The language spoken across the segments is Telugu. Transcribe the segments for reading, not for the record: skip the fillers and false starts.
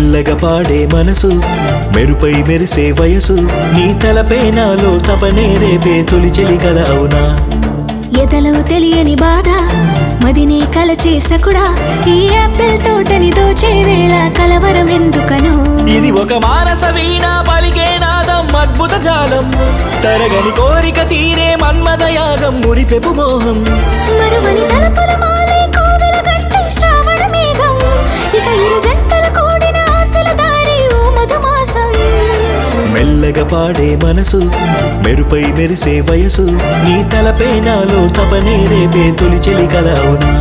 మెల్లగా పాడే మనసు మెరుపై మెరిసే వయసు నీ తలపై నాలో తపనే రేపే తొలి చెలి కల అవునా ఎదలో తెలియని బాధ మదిని కలచే సకుడా ఈ యాపిల్ తోటని దోచే వేళ కలవరం ఎందుకనో ఇది ఒక మానస వీణ పలికే నాదం అద్భుత జాలం తరగని కోరిక తీరే మన్మద యాగం మురిపెపు మోహం మరువని తలపుల మాలే కోవెల గట్టి శ్రావణ మేఘం ఇక ఇరు జంటల కూడిన ఆశల దారి ఓ మధుమాసం మెల్లగా పాడే మనసు మెరుపై మెరిసే వయసు నీ తలపై నాలో తపనే రేపే తొలి చెలి కల అవునా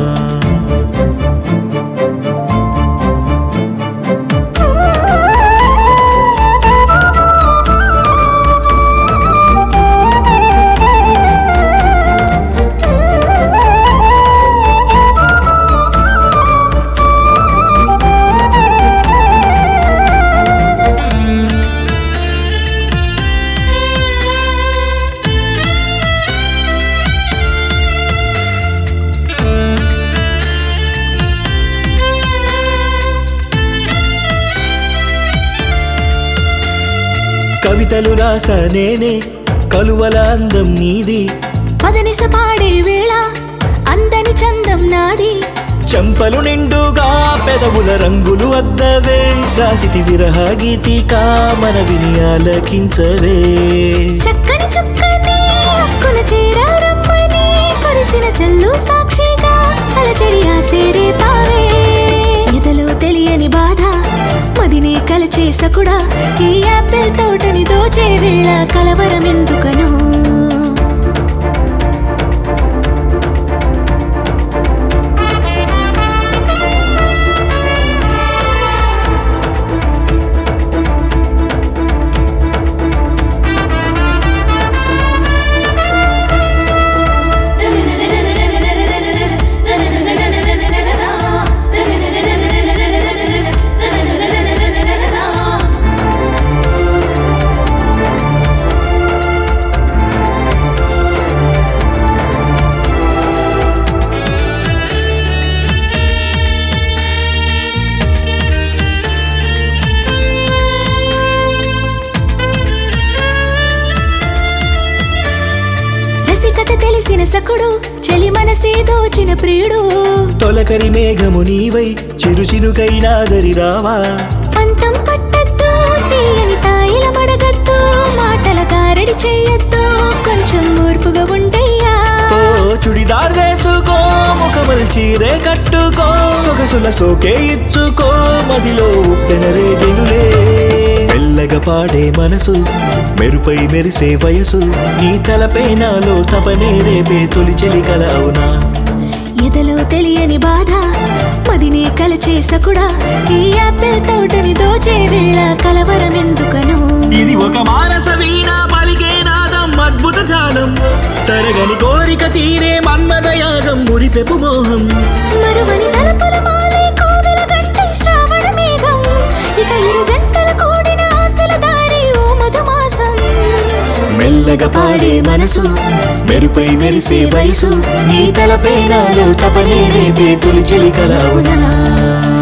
కవితలు రాస నేనే కలువల అందం నీది పదనిస పాడే వేళ అందని చందం నాది చెంపలు నిండుగా పెదవుల రంగులు అద్దవే రాసిటి విరహ గీతికా మనవిని ఆలకించవే చక్కని చుక్కని హక్కున చేరారమ్మని కురిసిన చల్లు సాక్షిగా అలచడి ఆసేరే పావే ఎదలో తెలియని బాధ మదిని కలచే సకుడా ఈ యాపిల్ తోటని దోచే వేళ కలవరం ఎందుకనో రసికత తెలిసిన సకుడు చెలి మనసే దోచిన ప్రియుడు తొలకరి మేఘము నీవై చిరుచిరుకైనాదరి రావా పంతం పట్టద్దు తీయని తాయిల మడగద్దు మాటల కారడి చేయొద్దు కొంచెం ఓర్పుగా ఉండయ్యా ఓ చుడిదార్ వేసుకో ముఖమల్ చీరే కట్టుకో సొగసుల సోకే ఇచ్చుకో మదిలో ఉప్పెన రేగెనులే మెల్లగా పాడే మనసు మెరుపై మెరిసే వయసు నీ తలపై నాలో తపనే రేపే తొలి చెలి కల అవునా ఎదలో తెలియని బాధ మదిని కలచే సకుడా ఈ యాపిల్ తోటని దోచే వేళ కలవరం ఎందుకనో ఇది ఒక మానస వీణ పలికే నాదం అద్భుత జాలం తరగని కోరిక తీరే మన్మద యాగం మురిపెపు మోహం మరువని తలపుల మాలే కోవెల గట్టి శ్రావణ మేఘం ఇక ఇరు జంటల కూడిన ఆశల దారి ఓ మధుమాసం మెల్లగా పాడే మనసు మెరుపై మెరిసే వయసు నీ తలపై నాలో తపనే రేపే తొలి చెలి కల అవునా